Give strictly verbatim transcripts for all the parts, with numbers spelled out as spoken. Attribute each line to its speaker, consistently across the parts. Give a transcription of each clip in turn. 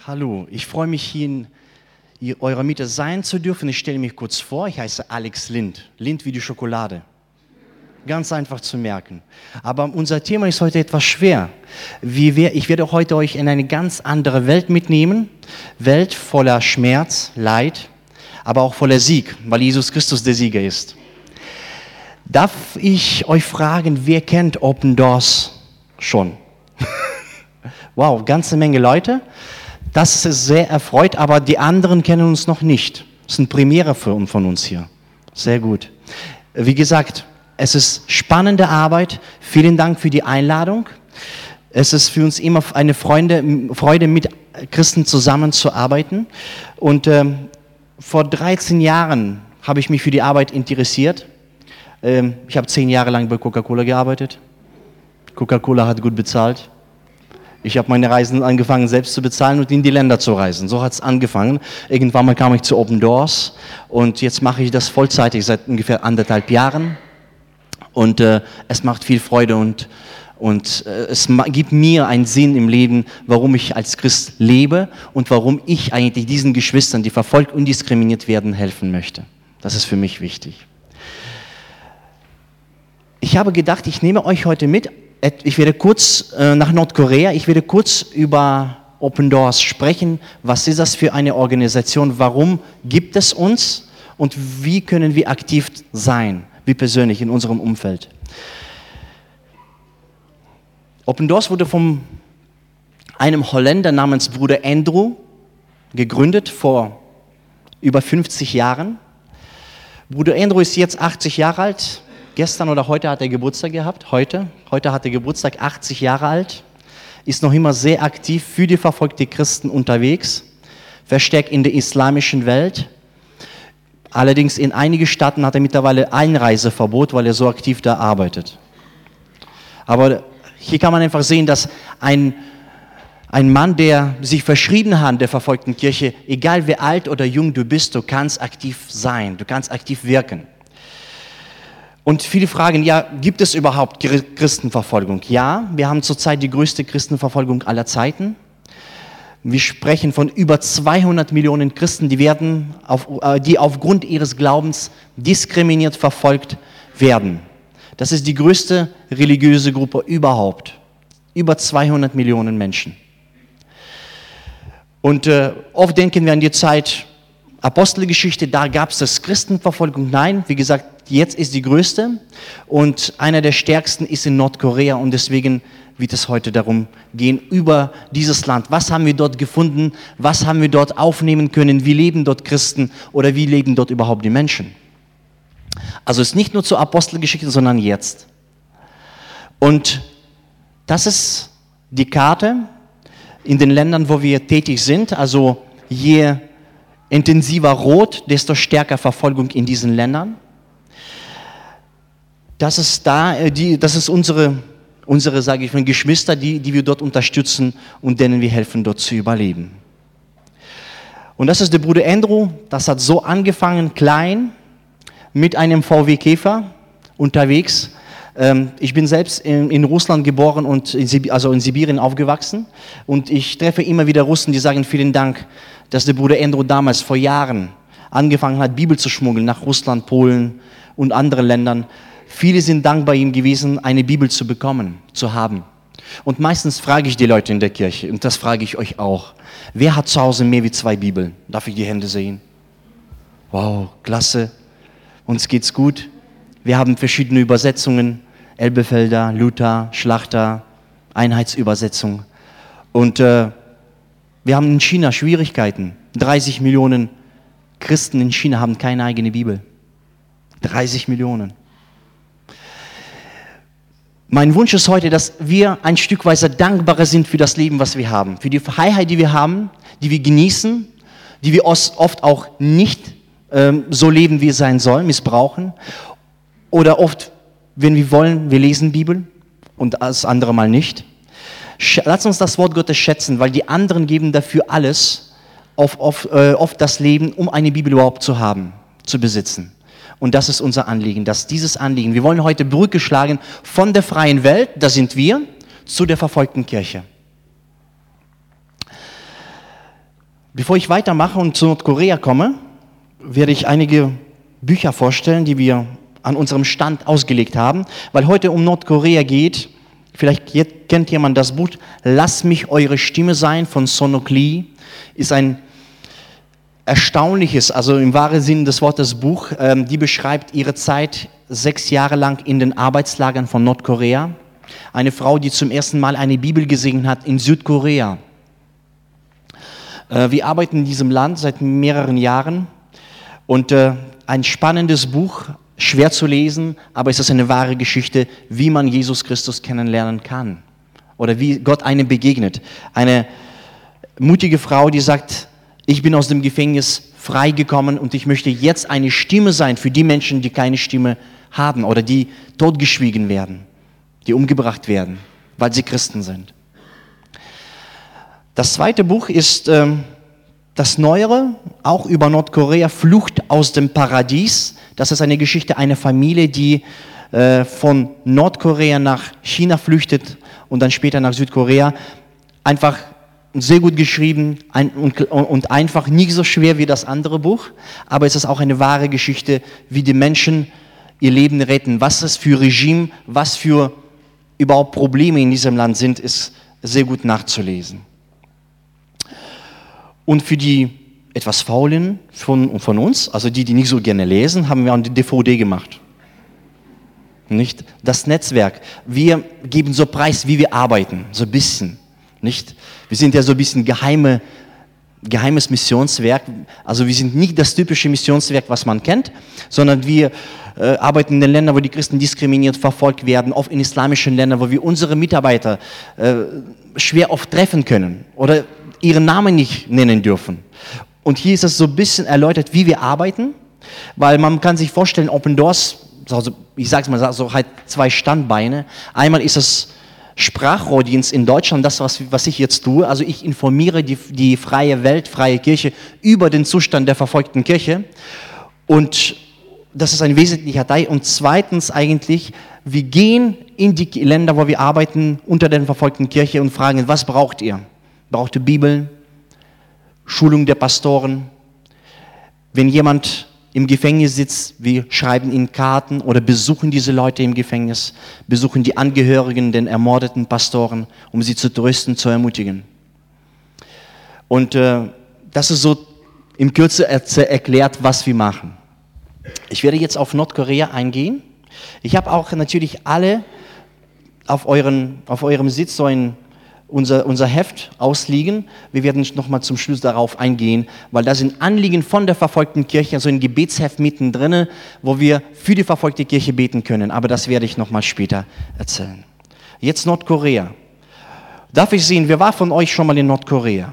Speaker 1: Hallo, ich freue mich, hier in eurer Mitte sein zu dürfen. Ich stelle mich kurz vor, ich heiße Alex Lind. Lind wie die Schokolade. Ganz einfach zu merken. Aber unser Thema ist heute etwas schwer. Ich werde heute euch in eine ganz andere Welt mitnehmen. Welt voller Schmerz, Leid, aber auch voller Sieg, weil Jesus Christus der Sieger ist. Darf ich euch fragen, wer kennt Open Doors schon? Wow, ganze Menge Leute. Das ist sehr erfreut, aber die anderen kennen uns noch nicht. Das ist eine Premiere für, von uns hier. Sehr gut. Wie gesagt, es ist spannende Arbeit. Vielen Dank für die Einladung. Es ist für uns immer eine Freude, Freude mit Christen zusammenzuarbeiten. Und ähm, vor dreizehn Jahren habe ich mich für die Arbeit interessiert. Ähm, ich habe zehn Jahre lang bei Coca-Cola gearbeitet. Coca-Cola hat gut bezahlt. Ich habe meine Reisen angefangen, selbst zu bezahlen und in die Länder zu reisen. So hat es angefangen. Irgendwann mal kam ich zu Open Doors und jetzt mache ich das vollzeitig seit ungefähr anderthalb Jahren. Und äh, es macht viel Freude und, und äh, es gibt mir einen Sinn im Leben, warum ich als Christ lebe und warum ich eigentlich diesen Geschwistern, die verfolgt und diskriminiert werden, helfen möchte. Das ist für mich wichtig. Ich habe gedacht, ich nehme euch heute mit. Ich werde kurz äh, nach Nordkorea, ich werde kurz über Open Doors sprechen. Was ist das für eine Organisation? Warum gibt es uns? Und wie können wir aktiv sein, wie persönlich in unserem Umfeld? Open Doors wurde von einem Holländer namens Bruder Andrew gegründet vor über fünfzig Jahren. Bruder Andrew ist jetzt achtzig Jahre alt. Gestern oder heute hat er Geburtstag gehabt, heute. Heute hat er Geburtstag, achtzig Jahre alt, ist noch immer sehr aktiv für die verfolgten Christen unterwegs, verstärkt in der islamischen Welt. Allerdings in einigen Staaten hat er mittlerweile Einreiseverbot, weil er so aktiv da arbeitet. Aber hier kann man einfach sehen, dass ein, ein Mann, der sich verschrieben hat der verfolgten Kirche, egal wie alt oder jung du bist, du kannst aktiv sein, du kannst aktiv wirken. Und viele fragen, ja, gibt es überhaupt Christenverfolgung? Ja, wir haben zurzeit die größte Christenverfolgung aller Zeiten. Wir sprechen von über zweihundert Millionen Christen, die, werden auf, die aufgrund ihres Glaubens diskriminiert verfolgt werden. Das ist die größte religiöse Gruppe überhaupt. Über zweihundert Millionen Menschen. Und äh, oft denken wir an die Zeit Apostelgeschichte, da gab es das Christenverfolgung. Nein, wie gesagt, jetzt ist die größte und einer der stärksten ist in Nordkorea und deswegen wird es heute darum gehen, über dieses Land. Was haben wir dort gefunden? Was haben wir dort aufnehmen können? Wie leben dort Christen oder wie leben dort überhaupt die Menschen? Also es ist nicht nur zur Apostelgeschichte, sondern jetzt. Und das ist die Karte in den Ländern, wo wir tätig sind. Also je intensiver rot, desto stärker Verfolgung in diesen Ländern. Das ist da, die, das ist unsere, unsere, sage ich mal, Geschwister, die, die wir dort unterstützen und denen wir helfen, dort zu überleben. Und das ist der Bruder Andrew. Das hat so angefangen, klein, mit einem V W Käfer unterwegs. Ich bin selbst in, in Russland geboren und in Sib- also in Sibirien aufgewachsen. Und ich treffe immer wieder Russen, die sagen, vielen Dank, dass der Bruder Andrew damals vor Jahren angefangen hat, Bibel zu schmuggeln nach Russland, Polen und anderen Ländern. Viele sind dankbar ihm gewesen, eine Bibel zu bekommen, zu haben. Und meistens frage ich die Leute in der Kirche, und das frage ich euch auch, wer hat zu Hause mehr wie zwei Bibeln? Darf ich die Hände sehen? Wow, klasse. Uns geht's gut. Wir haben verschiedene Übersetzungen, Elbefelder, Luther, Schlachter, Einheitsübersetzung. Und äh, wir haben in China Schwierigkeiten. dreißig Millionen Christen in China haben keine eigene Bibel. dreißig Millionen. Mein Wunsch ist heute, dass wir ein Stück weit dankbarer sind für das Leben, was wir haben. Für die Freiheit, die wir haben, die wir genießen, die wir oft auch nicht ähm, so leben, wie es sein soll, missbrauchen. Oder oft, wenn wir wollen, wir lesen Bibel und das andere Mal nicht. Lass uns das Wort Gottes schätzen, weil die anderen geben dafür alles, oft, oft, äh, oft das Leben, um eine Bibel überhaupt zu haben, zu besitzen. Und das ist unser Anliegen, dass dieses Anliegen, wir wollen heute Brücke schlagen von der freien Welt, da sind wir, zu der verfolgten Kirche. Bevor ich weitermache und zu Nordkorea komme, werde ich einige Bücher vorstellen, die wir an unserem Stand ausgelegt haben, weil heute um Nordkorea geht. Vielleicht kennt jemand das Buch Lass mich eure Stimme sein von Sonok Lee. Ist ein erstaunliches, also im wahren Sinn des Wortes Buch. Ähm, die beschreibt ihre Zeit sechs Jahre lang in den Arbeitslagern von Nordkorea. Eine Frau, die zum ersten Mal eine Bibel gesehen hat in Südkorea. Äh, wir arbeiten in diesem Land seit mehreren Jahren und äh, ein spannendes Buch, schwer zu lesen, aber es ist eine wahre Geschichte, wie man Jesus Christus kennenlernen kann oder wie Gott einem begegnet. Eine mutige Frau, die sagt, ich bin aus dem Gefängnis freigekommen und ich möchte jetzt eine Stimme sein für die Menschen, die keine Stimme haben oder die totgeschwiegen werden, die umgebracht werden, weil sie Christen sind. Das zweite Buch ist ähm, das Neuere, auch über Nordkorea, Flucht aus dem Paradies. Das ist eine Geschichte einer Familie, die äh, von Nordkorea nach China flüchtet und dann später nach Südkorea. Einfach sehr gut geschrieben ein, und, und einfach nicht so schwer wie das andere Buch, aber es ist auch eine wahre Geschichte, wie die Menschen ihr Leben retten. Was es für Regime, was für überhaupt Probleme in diesem Land sind, ist sehr gut nachzulesen. Und für die etwas Faulen von, von uns, also die, die nicht so gerne lesen, haben wir auch eine D V D gemacht. Nicht? Das Netzwerk. Wir geben so preis, wie wir arbeiten, so ein bisschen. Nicht? Wir sind ja so ein bisschen geheime, geheimes Missionswerk. Also wir sind nicht das typische Missionswerk, was man kennt, sondern wir äh, arbeiten in den Ländern, wo die Christen diskriminiert, verfolgt werden, oft in islamischen Ländern, wo wir unsere Mitarbeiter äh, schwer oft treffen können oder ihren Namen nicht nennen dürfen. Und hier ist es so ein bisschen erläutert, wie wir arbeiten, weil man kann sich vorstellen, Open Doors, also ich sage es mal so, halt zwei Standbeine. Einmal ist es Sprachrohrdienst in Deutschland, das, was, was ich jetzt tue. Also ich informiere die, die freie Welt, freie Kirche über den Zustand der verfolgten Kirche. Und das ist ein wesentlicher Teil. Und zweitens eigentlich, wir gehen in die Länder, wo wir arbeiten, unter den verfolgten Kirche und fragen, was braucht ihr? Braucht ihr Bibeln? Schulung der Pastoren? Wenn jemand im Gefängnis sitzt, wir schreiben ihnen Karten oder besuchen diese Leute im Gefängnis, besuchen die Angehörigen, den ermordeten Pastoren, um sie zu trösten, zu ermutigen. Und äh, das ist so im Kürze erklärt, was wir machen. Ich werde jetzt auf Nordkorea eingehen. Ich habe auch natürlich alle auf, euren, auf eurem Sitz so ein Unser, unser Heft ausliegen. Wir werden nochmal zum Schluss darauf eingehen, weil da sind Anliegen von der verfolgten Kirche, also ein Gebetsheft mittendrin, wo wir für die verfolgte Kirche beten können. Aber das werde ich nochmal später erzählen. Jetzt Nordkorea. Darf ich sehen, wer war von euch schon mal in Nordkorea?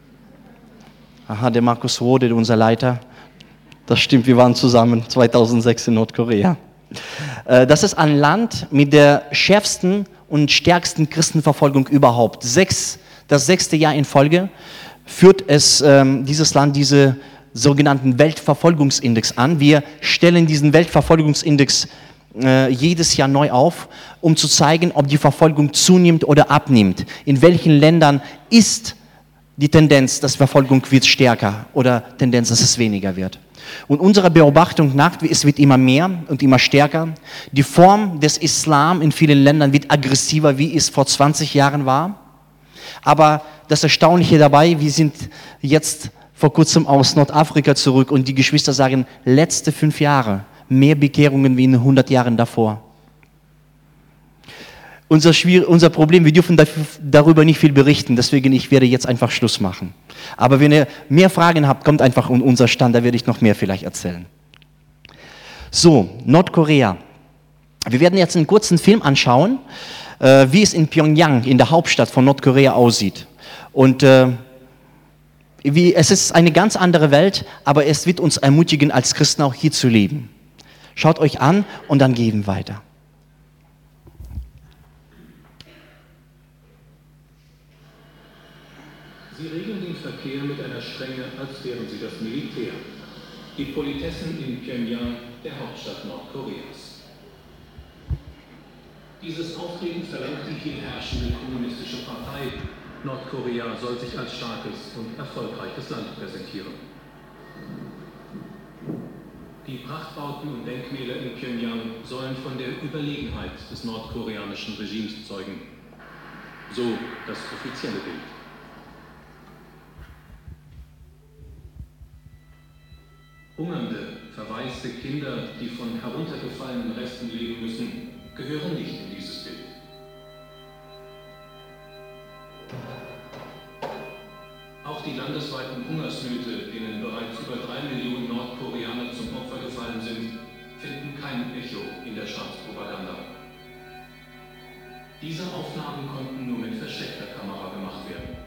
Speaker 1: Aha, der Markus Rode, unser Leiter. Das stimmt, wir waren zusammen zweitausendsechs in Nordkorea. Das ist ein Land mit der schärfsten und stärksten Christenverfolgung überhaupt. Sechs, das sechste Jahr in Folge führt es ähm, dieses Land diese sogenannten Weltverfolgungsindex an. Wir stellen diesen Weltverfolgungsindex äh, jedes Jahr neu auf, um zu zeigen, ob die Verfolgung zunimmt oder abnimmt. In welchen Ländern ist die Tendenz, dass Verfolgung wird stärker oder Tendenz, dass es weniger wird. Und unserer Beobachtung nach, es wird immer mehr und immer stärker. Die Form des Islam in vielen Ländern wird aggressiver, wie es vor zwanzig Jahren war. Aber das Erstaunliche dabei, wir sind jetzt vor kurzem aus Nordafrika zurück und die Geschwister sagen, letzte fünf Jahre, mehr Bekehrungen wie in hundert Jahren davor. Unser, unser Problem, wir dürfen dafür, darüber nicht viel berichten, deswegen ich werde jetzt einfach Schluss machen. Aber wenn ihr mehr Fragen habt, kommt einfach in unser Stand, da werde ich noch mehr vielleicht erzählen. So, Nordkorea. Wir werden jetzt einen kurzen Film anschauen, äh, wie es in Pyongyang, in der Hauptstadt von Nordkorea, aussieht. Und äh, wie, es ist eine ganz andere Welt, aber es wird uns ermutigen, als Christen auch hier zu leben. Schaut euch an und dann gehen wir weiter.
Speaker 2: Sie regeln den Verkehr mit einer Strenge, als wären sie das Militär. Die Politessen in Pyongyang, der Hauptstadt Nordkoreas. Dieses Auftreten verlangt die hier herrschende kommunistische Partei, Nordkorea soll sich als starkes und erfolgreiches Land präsentieren. Die Prachtbauten und Denkmäler in Pjöngjang sollen von der Überlegenheit des nordkoreanischen Regimes zeugen. So das offizielle Bild. Hungernde, verwaiste Kinder, die von heruntergefallenen Resten leben müssen, gehören nicht in dieses Bild. Auch die landesweiten Hungersnöte, denen bereits über drei Millionen Nordkoreaner zum Opfer gefallen sind, finden kein Echo in der Staatspropaganda. Diese Aufnahmen konnten nur mit versteckter Kamera gemacht werden.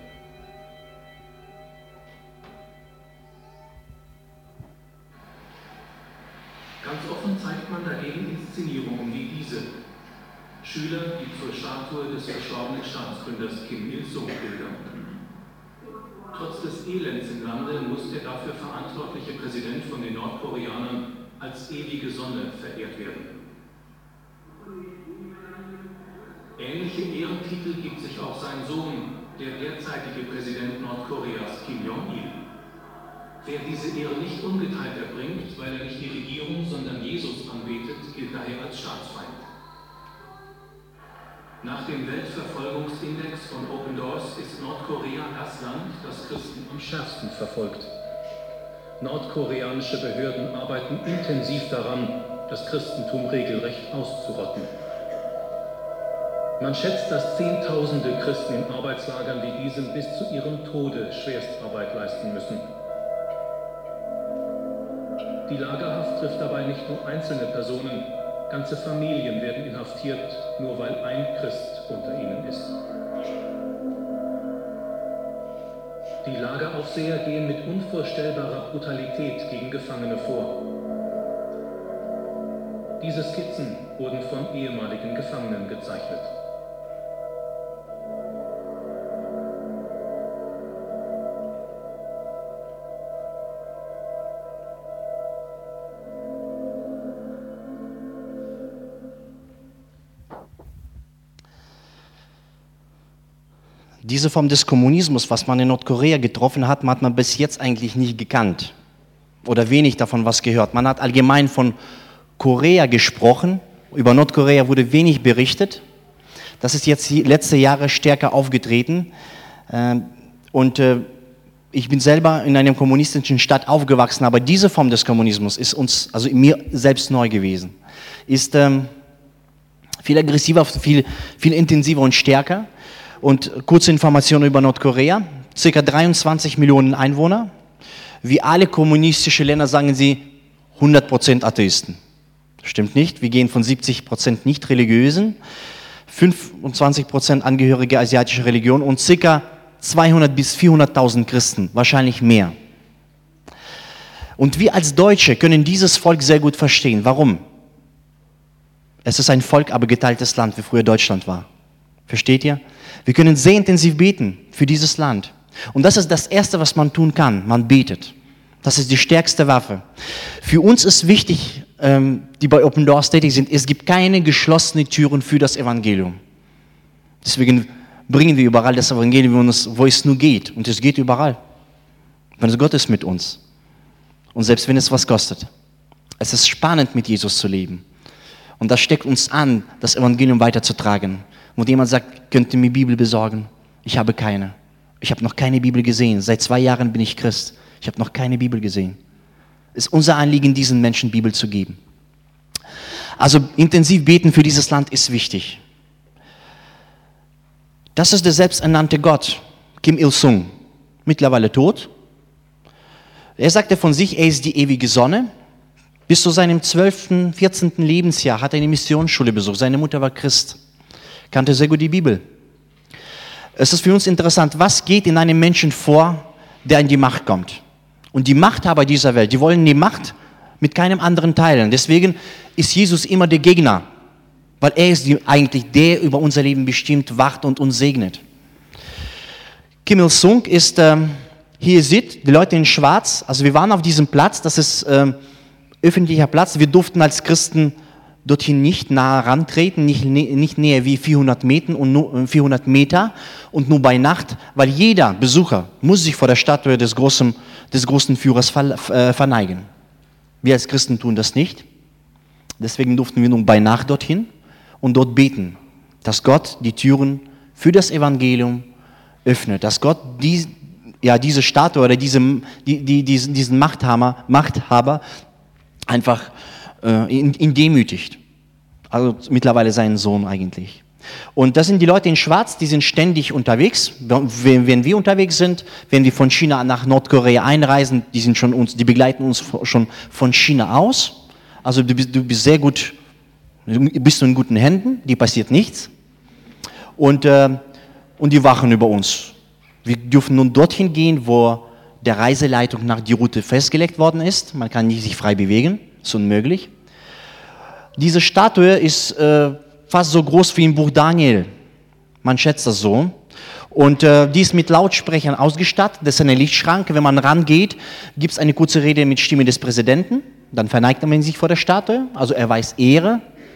Speaker 2: Ganz offen zeigt man dagegen Inszenierungen wie diese. Schüler, die zur Statue des verstorbenen Staatsgründers Kim Il-sung pilgern. Trotz des Elends im Lande muss der dafür verantwortliche Präsident von den Nordkoreanern als ewige Sonne verehrt werden. Ähnliche Ehrentitel gibt sich auch sein Sohn, der derzeitige Präsident Nordkoreas Kim Jong-il. Wer diese Ehre nicht ungeteilt erbringt, weil er nicht die Regierung, sondern Jesus anbetet, gilt daher als Staatsfeind. Nach dem Weltverfolgungsindex von Open Doors ist Nordkorea das Land, das Christen am schärfsten verfolgt. Nordkoreanische Behörden arbeiten intensiv daran, das Christentum regelrecht auszurotten. Man schätzt, dass Zehntausende Christen in Arbeitslagern wie diesem bis zu ihrem Tode Schwerstarbeit leisten müssen. Die Lagerhaft trifft dabei nicht nur einzelne Personen, ganze Familien werden inhaftiert, nur weil ein Christ unter ihnen ist. Die Lageraufseher gehen mit unvorstellbarer Brutalität gegen Gefangene vor. Diese Skizzen wurden von ehemaligen Gefangenen gezeichnet.
Speaker 1: Diese Form des Kommunismus, was man in Nordkorea getroffen hat, hat man bis jetzt eigentlich nicht gekannt oder wenig davon was gehört. Man hat allgemein von Korea gesprochen, über Nordkorea wurde wenig berichtet. Das ist jetzt die letzten Jahre stärker aufgetreten. Und ich bin selber in einer kommunistischen Stadt aufgewachsen, aber diese Form des Kommunismus ist uns, also mir selbst neu gewesen. Ist viel aggressiver, viel, viel intensiver und stärker. Und kurze Informationen über Nordkorea, ca. dreiundzwanzig Millionen Einwohner. Wie alle kommunistischen Länder sagen sie hundert Prozent Atheisten. Stimmt nicht, wir gehen von siebzig Prozent nicht-religiösen, fünfundzwanzig Prozent Angehörige asiatischer Religion und ca. zweihundert bis vierhunderttausend Christen, wahrscheinlich mehr. Und wir als Deutsche können dieses Volk sehr gut verstehen. Warum? Es ist ein Volk, aber geteiltes Land, wie früher Deutschland war. Versteht ihr? Wir können sehr intensiv beten für dieses Land. Und das ist das Erste, was man tun kann. Man betet. Das ist die stärkste Waffe. Für uns ist wichtig, die bei Open Doors tätig sind, es gibt keine geschlossenen Türen für das Evangelium. Deswegen bringen wir überall das Evangelium, wo es nur geht. Und es geht überall. Weil Gott ist mit uns. Und selbst wenn es was kostet. Es ist spannend, mit Jesus zu leben. Und das steckt uns an, das Evangelium weiterzutragen. Wo jemand sagt, könnt ihr mir Bibel besorgen? Ich habe keine. Ich habe noch keine Bibel gesehen. Seit zwei Jahren bin ich Christ. Ich habe noch keine Bibel gesehen. Es ist unser Anliegen, diesen Menschen Bibel zu geben. Also intensiv beten für dieses Land ist wichtig. Das ist der selbsternannte Gott, Kim Il-sung, mittlerweile tot. Er sagte von sich, er ist die ewige Sonne. Bis zu seinem zwölften, vierzehnten Lebensjahr hat er eine Missionsschule besucht. Seine Mutter war Christ. Kannte sehr gut die Bibel. Es ist für uns interessant, was geht in einem Menschen vor, der an die Macht kommt. Und die Machthaber dieser Welt, die wollen die Macht mit keinem anderen teilen. Deswegen ist Jesus immer der Gegner, weil er ist die, eigentlich der, über unser Leben bestimmt, wacht und uns segnet. Kim Il-sung ist, ähm, hier ihr seht, die Leute in Schwarz, also wir waren auf diesem Platz, das ist ähm, öffentlicher Platz, wir durften als Christen dorthin nicht nah rantreten, nicht, nicht näher wie vierhundert Meter und nur, vierhundert Meter und nur bei Nacht, weil jeder Besucher muss sich vor der Statue des großen, des großen Führers verneigen. Wir als Christen tun das nicht. Deswegen durften wir nun bei Nacht dorthin und dort beten, dass Gott die Türen für das Evangelium öffnet, dass Gott die, ja, diese Statue oder diese, die, die, diesen, diesen Machthaber, Machthaber einfach äh, in, in demütigt. Also mittlerweile seinen Sohn eigentlich. Und das sind die Leute in Schwarz, die sind ständig unterwegs. Wenn, wenn wir unterwegs sind, wenn wir von China nach Nordkorea einreisen, die, sind schon uns, die begleiten uns schon von China aus. Also du bist, du bist sehr gut, du bist in guten Händen, dir passiert nichts. Und, äh, und die wachen über uns. Wir dürfen nun dorthin gehen, wo der Reiseleitung nach die Route festgelegt worden ist. Man kann nicht sich frei bewegen, ist unmöglich. Diese Statue ist äh, fast so groß wie im Buch Daniel. Man schätzt das so. Und äh, die ist mit Lautsprechern ausgestattet. Das ist eine Lichtschranke. Wenn man rangeht, gibt es eine kurze Rede mit Stimme des Präsidenten. Dann verneigt man sich vor der Statue. Also er weiß Ehre.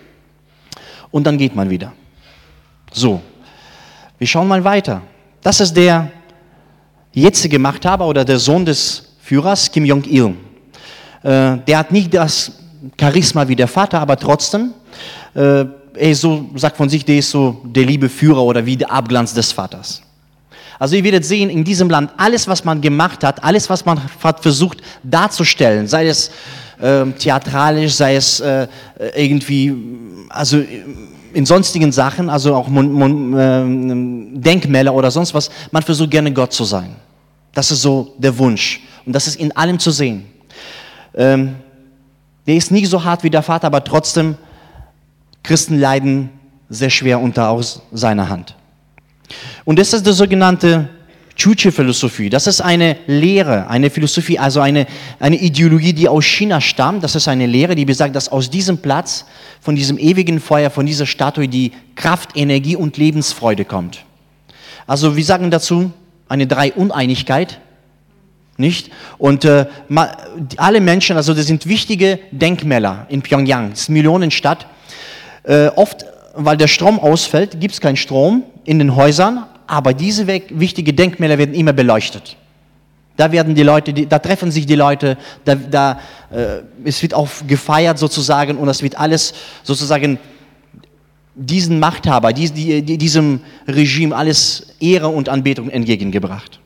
Speaker 1: Und dann geht man wieder. So, wir schauen mal weiter. Das ist der jetzige Machthaber oder der Sohn des Führers, Kim Jong-il. Äh, der hat nicht das Charisma wie der Vater, aber trotzdem, äh, er ist so, sagt von sich, der ist so der liebe Führer oder wie der Abglanz des Vaters. Also ihr werdet sehen, in diesem Land, alles, was man gemacht hat, alles, was man hat versucht darzustellen, sei es äh, theatralisch, sei es äh, irgendwie, also in sonstigen Sachen, also auch Mon Mon äh, Denkmäler oder sonst was, man versucht gerne Gott zu sein. Das ist so der Wunsch und das ist in allem zu sehen. Ähm, Der ist nicht so hart wie der Vater, aber trotzdem, Christen leiden sehr schwer unter aus seiner Hand. Und das ist die sogenannte Juche-Philosophie. Das ist eine Lehre, eine Philosophie, also eine, eine Ideologie, die aus China stammt. Das ist eine Lehre, die besagt, dass aus diesem Platz, von diesem ewigen Feuer, von dieser Statue die Kraft, Energie und Lebensfreude kommt. Also wir sagen dazu eine Dreiuneinigkeit. Nicht? Und äh, alle Menschen, also das sind wichtige Denkmäler in Pyongyang, das ist eine Millionenstadt. Äh, oft, weil der Strom ausfällt, gibt es keinen Strom in den Häusern, aber diese wichtigen Denkmäler werden immer beleuchtet. Da werden die Leute, die, da treffen sich die Leute, da, da, äh, es wird auch gefeiert sozusagen und es wird alles sozusagen diesen Machthaber, dies, die, die, diesem Regime alles Ehre und Anbetung entgegengebracht.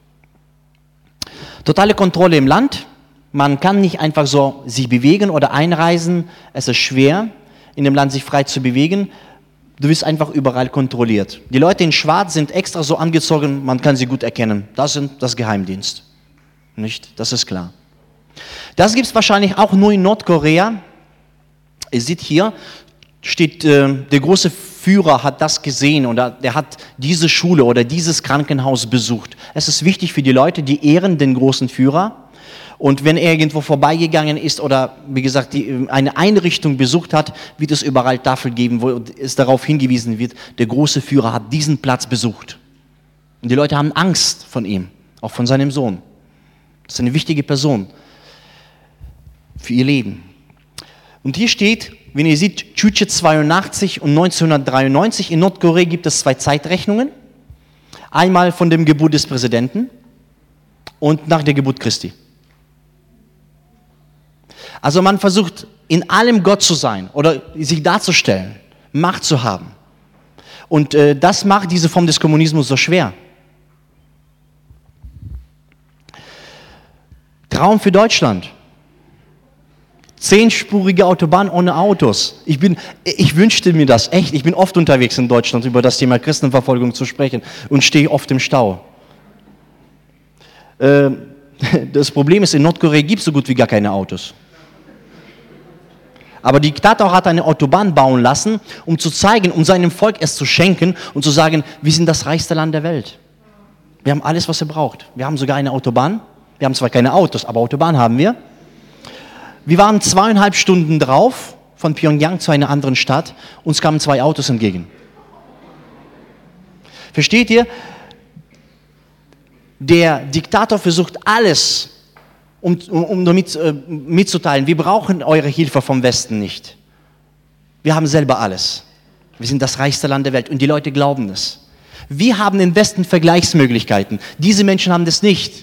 Speaker 1: Totale Kontrolle im Land. Man kann nicht einfach so sich bewegen oder einreisen. Es ist schwer, in dem Land sich frei zu bewegen. Du wirst einfach überall kontrolliert. Die Leute in Schwarz sind extra so angezogen, man kann sie gut erkennen. Das sind das Geheimdienst. Nicht? Das ist klar. Das gibt es wahrscheinlich auch nur in Nordkorea. Ihr seht hier, steht, äh, der große Führer hat das gesehen oder der hat diese Schule oder dieses Krankenhaus besucht. Es ist wichtig für die Leute, die ehren den großen Führer. Und wenn er irgendwo vorbeigegangen ist oder, wie gesagt, die, eine Einrichtung besucht hat, wird es überall Tafeln geben, wo es darauf hingewiesen wird, der große Führer hat diesen Platz besucht. Und die Leute haben Angst von ihm, auch von seinem Sohn. Das ist eine wichtige Person für ihr Leben. Und hier steht, wenn ihr seht, Juche zweiundachtzig und neunzehnhundertdreiundneunzig, in Nordkorea gibt es zwei Zeitrechnungen. Einmal von der Geburt des Präsidenten und nach der Geburt Christi. Also man versucht in allem Gott zu sein oder sich darzustellen, Macht zu haben. Und äh, das macht diese Form des Kommunismus so schwer. Traum für Deutschland. Zehnspurige Autobahn ohne Autos. Ich, bin, ich wünschte mir das, echt. Ich bin oft unterwegs in Deutschland, über das Thema Christenverfolgung zu sprechen und stehe oft im Stau. Äh, das Problem ist, in Nordkorea gibt es so gut wie gar keine Autos. Aber der Diktator hat eine Autobahn bauen lassen, um zu zeigen, um seinem Volk es zu schenken und zu sagen, wir sind das reichste Land der Welt. Wir haben alles, was er braucht. Wir haben sogar eine Autobahn. Wir haben zwar keine Autos, aber Autobahn haben wir. Wir waren zweieinhalb Stunden drauf, von Pyongyang zu einer anderen Stadt. Uns kamen zwei Autos entgegen. Versteht ihr? Der Diktator versucht alles, um, um, um damit äh, mitzuteilen, wir brauchen eure Hilfe vom Westen nicht. wir haben selber alles. Wir sind das reichste Land der Welt und die Leute glauben es. Wir haben im Westen Vergleichsmöglichkeiten. Diese Menschen haben das nicht.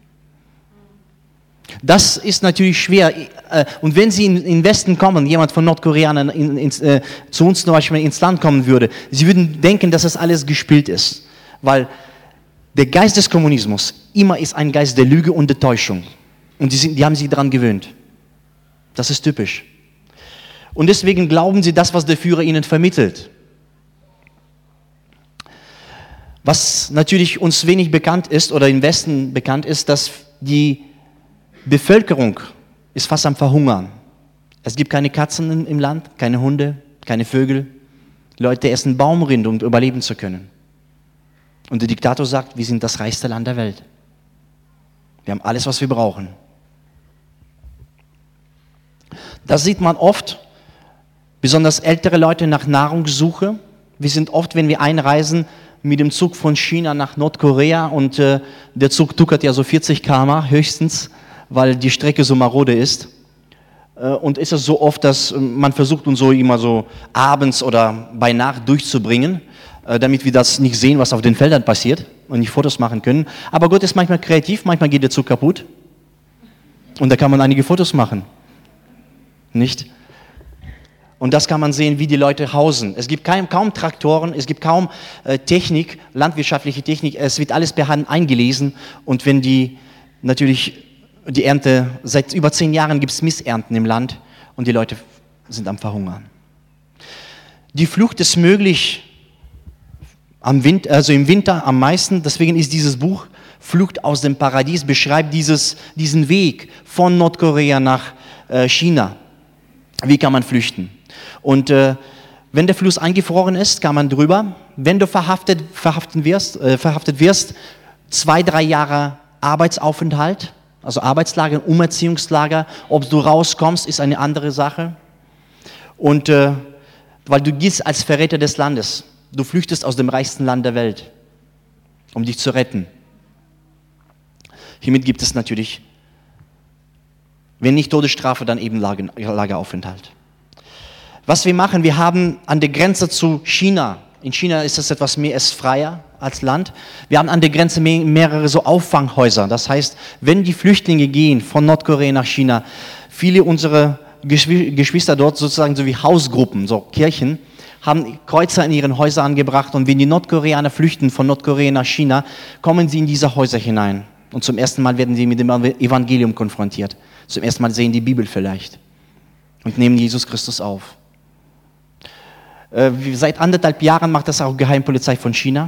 Speaker 1: Das ist natürlich schwer. Und wenn sie in den Westen kommen, jemand von Nordkorea in, in, in, äh, zu uns zum Beispiel ins Land kommen würde, sie würden denken, dass das alles gespielt ist. Weil der Geist des Kommunismus immer ist ein Geist der Lüge und der Täuschung. Und die, sind, die haben sich daran gewöhnt. Das ist typisch. Und deswegen glauben sie das, was der Führer ihnen vermittelt. Was natürlich uns wenig bekannt ist oder im Westen bekannt ist, dass die Bevölkerung ist fast am Verhungern. Es gibt keine Katzen im Land, keine Hunde, keine Vögel. Leute essen Baumrinde, um überleben zu können. Und der Diktator sagt, wir sind das reichste Land der Welt. Wir haben alles, was wir brauchen. Das sieht man oft, besonders ältere Leute nach Nahrungssuche. Wir sind oft, wenn wir einreisen, mit dem Zug von China nach Nordkorea und äh, der Zug tuckert ja so vierzig Kilometer pro Stunde höchstens, weil die Strecke so marode ist. Äh, und ist es so oft, dass man versucht, uns so immer so abends oder bei Nacht durchzubringen, äh, damit wir das nicht sehen, was auf den Feldern passiert und nicht Fotos machen können. Aber Gott ist manchmal kreativ, manchmal geht der Zug kaputt und da kann man einige Fotos machen. Nicht? Und das kann man sehen, wie die Leute hausen. Es gibt kaum, kaum Traktoren, es gibt kaum äh, Technik, landwirtschaftliche Technik. Es wird alles per Hand eingelesen. Und wenn die, natürlich die Ernte, seit über zehn Jahren gibt es Missernten im Land und die Leute sind am Verhungern. Die Flucht ist möglich am Winter, also im Winter am meisten. Deswegen ist dieses Buch Flucht aus dem Paradies, beschreibt dieses, diesen Weg von Nordkorea nach äh, China. Wie kann man flüchten? Und äh, wenn der Fluss eingefroren ist, kann man drüber. Wenn du verhaftet, verhaftet, wirst, äh, verhaftet wirst, zwei, drei Jahre Arbeitsaufenthalt, also Arbeitslager, Umerziehungslager. Ob du rauskommst, ist eine andere Sache. Und äh, weil du gehst als Verräter des Landes. Du flüchtest aus dem reichsten Land der Welt, um dich zu retten. Hiermit gibt es natürlich, wenn nicht Todesstrafe, dann eben Lager, Lageraufenthalt. Was wir machen, wir haben an der Grenze zu China, in China ist es etwas mehr ist freier als Land, wir haben an der Grenze mehr, mehrere so Auffanghäuser. Das heißt, wenn die Flüchtlinge gehen von Nordkorea nach China, viele unserer Geschwister dort sozusagen so wie Hausgruppen, so Kirchen, haben Kreuzer in ihren Häusern angebracht und wenn die Nordkoreaner flüchten von Nordkorea nach China, kommen sie in diese Häuser hinein. Und zum ersten Mal werden sie mit dem Evangelium konfrontiert. Zum ersten Mal sehen die Bibel vielleicht und nehmen Jesus Christus auf. Äh, seit anderthalb Jahren macht das auch Geheimpolizei von China.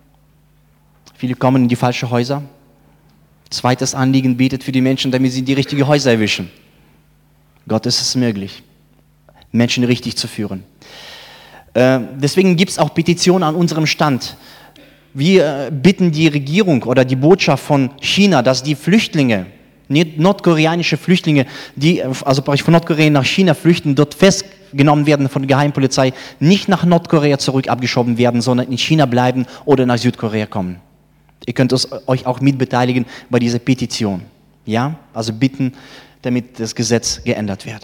Speaker 1: Viele kommen in die falschen Häuser. Zweites Anliegen, betet für die Menschen, damit sie die richtigen Häuser erwischen. Gott ist es möglich, Menschen richtig zu führen. Äh, deswegen gibt es auch Petitionen an unserem Stand. Wir bitten die Regierung oder die Botschaft von China, dass die Flüchtlinge, nordkoreanische Flüchtlinge, die also von Nordkorea nach China flüchten, dort festgenommen werden von der Geheimpolizei, nicht nach Nordkorea zurück abgeschoben werden, sondern in China bleiben oder nach Südkorea kommen. Ihr könnt euch auch mitbeteiligen bei dieser Petition. Ja? Also bitten, damit das Gesetz geändert wird.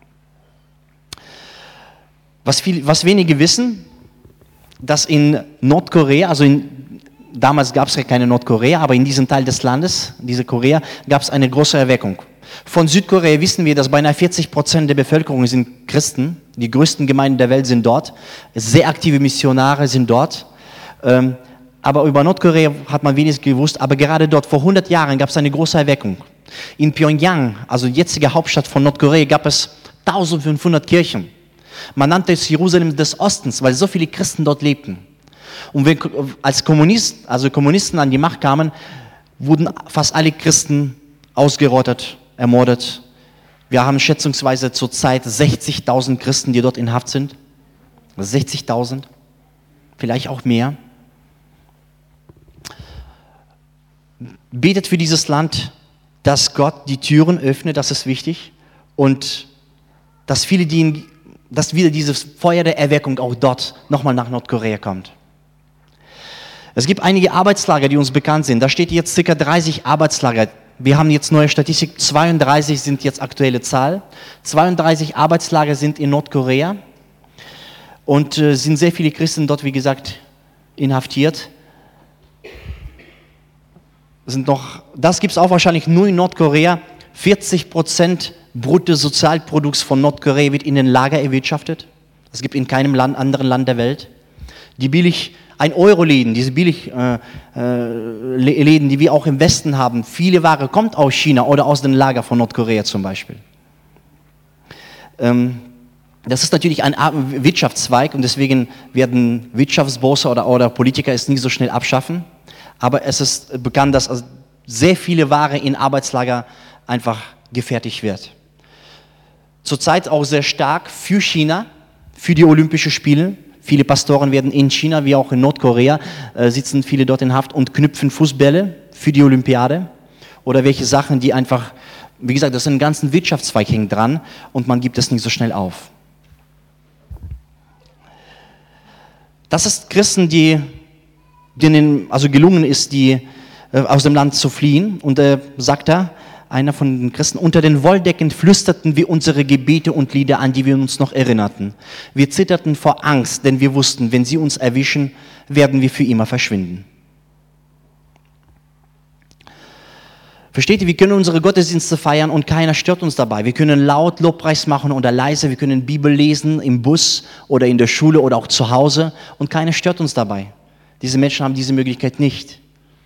Speaker 1: Was, viel, was wenige wissen, dass in Nordkorea, also in, damals gab es ja keine Nordkorea, aber in diesem Teil des Landes, diese Korea, gab es eine große Erweckung. Von Südkorea wissen wir, dass beinahe vierzig Prozent der Bevölkerung sind Christen. Die größten Gemeinden der Welt sind dort. Sehr aktive Missionare sind dort. Ähm, aber über Nordkorea hat man wenig gewusst. Aber gerade dort, vor hundert Jahren, gab es eine große Erweckung. In Pyongyang, also jetzige Hauptstadt von Nordkorea, gab es eintausendfünfhundert Kirchen. Man nannte es Jerusalem des Ostens, weil so viele Christen dort lebten. Und wenn, als Kommunist, also Kommunisten an die Macht kamen, wurden fast alle Christen ausgerottet, ermordet. Wir haben schätzungsweise zurzeit sechzigtausend Christen, die dort in Haft sind. sechzigtausend, vielleicht auch mehr. Betet für dieses Land, dass Gott die Türen öffnet, das ist wichtig. Und dass viele, die in dass wieder dieses Feuer der Erweckung auch dort nochmal nach Nordkorea kommt. Es gibt einige Arbeitslager, die uns bekannt sind. Da steht jetzt ca. dreißig Arbeitslager. Wir haben jetzt neue Statistik, zweiunddreißig sind jetzt aktuelle Zahl. zweiunddreißig Arbeitslager sind in Nordkorea. Und äh, sind sehr viele Christen dort, wie gesagt, inhaftiert. Sind noch, das gibt es auch wahrscheinlich nur in Nordkorea. vierzig Prozent Bruttosozialprodukts von Nordkorea wird in den Lager erwirtschaftet. Das gibt in keinem Land, anderen Land der Welt. Die billig ein Euro-Läden, diese Billigläden, äh, äh, die wir auch im Westen haben, viele Ware kommt aus China oder aus den Lager von Nordkorea zum Beispiel. Ähm, das ist natürlich ein Wirtschaftszweig und deswegen werden Wirtschaftsbosse oder, oder Politiker es nicht so schnell abschaffen. Aber es ist bekannt, dass also sehr viele Ware in Arbeitslager einfach gefertigt wird. Zurzeit auch sehr stark für China, für die Olympischen Spiele. Viele Pastoren werden in China wie auch in Nordkorea, äh, sitzen viele dort in Haft und knüpfen Fußbälle für die Olympiade oder welche Sachen, die einfach, wie gesagt, das ist ein ganzen Wirtschaftszweig hängt dran und man gibt es nicht so schnell auf. Das ist Christen, die, denen also gelungen ist, die äh, aus dem Land zu fliehen und äh, sagt er, einer von den Christen, unter den Wolldecken flüsterten wir unsere Gebete und Lieder an, die wir uns noch erinnerten. Wir zitterten vor Angst, denn wir wussten, wenn sie uns erwischen, werden wir für immer verschwinden. Versteht ihr, wir können unsere Gottesdienste feiern und keiner stört uns dabei. Wir können laut Lobpreis machen oder leise, wir können Bibel lesen im Bus oder in der Schule oder auch zu Hause und keiner stört uns dabei. Diese Menschen haben diese Möglichkeit nicht.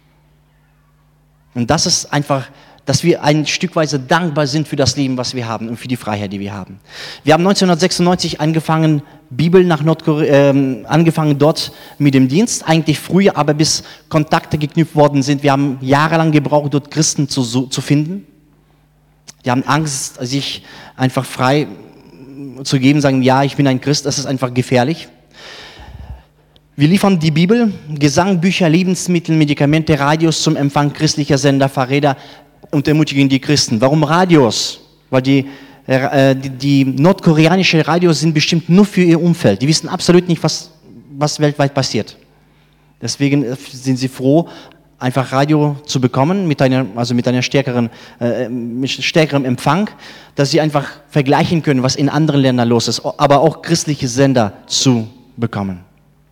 Speaker 1: Und das ist einfach, dass wir ein Stückweise dankbar sind für das Leben, was wir haben und für die Freiheit, die wir haben. Wir haben neunzehnhundertsechsundneunzig angefangen, Bibel nach Nordkorea, äh, angefangen dort mit dem Dienst, eigentlich früher, aber bis Kontakte geknüpft worden sind. Wir haben jahrelang gebraucht, dort Christen zu, zu finden. Die haben Angst, sich einfach frei zu geben, sagen, ja, ich bin ein Christ, das ist einfach gefährlich. Wir liefern die Bibel, Gesang, Bücher, Lebensmittel, Medikamente, Radios zum Empfang christlicher Sender, Fahrräder, und ermutigen die Christen. Warum Radios? Weil die, äh, die, die nordkoreanischen Radios sind bestimmt nur für ihr Umfeld. Die wissen absolut nicht, was, was weltweit passiert. Deswegen sind sie froh, einfach Radio zu bekommen, mit einer, also mit einer stärkeren, äh, mit stärkerem Empfang, dass sie einfach vergleichen können, was in anderen Ländern los ist, aber auch christliche Sender zu bekommen.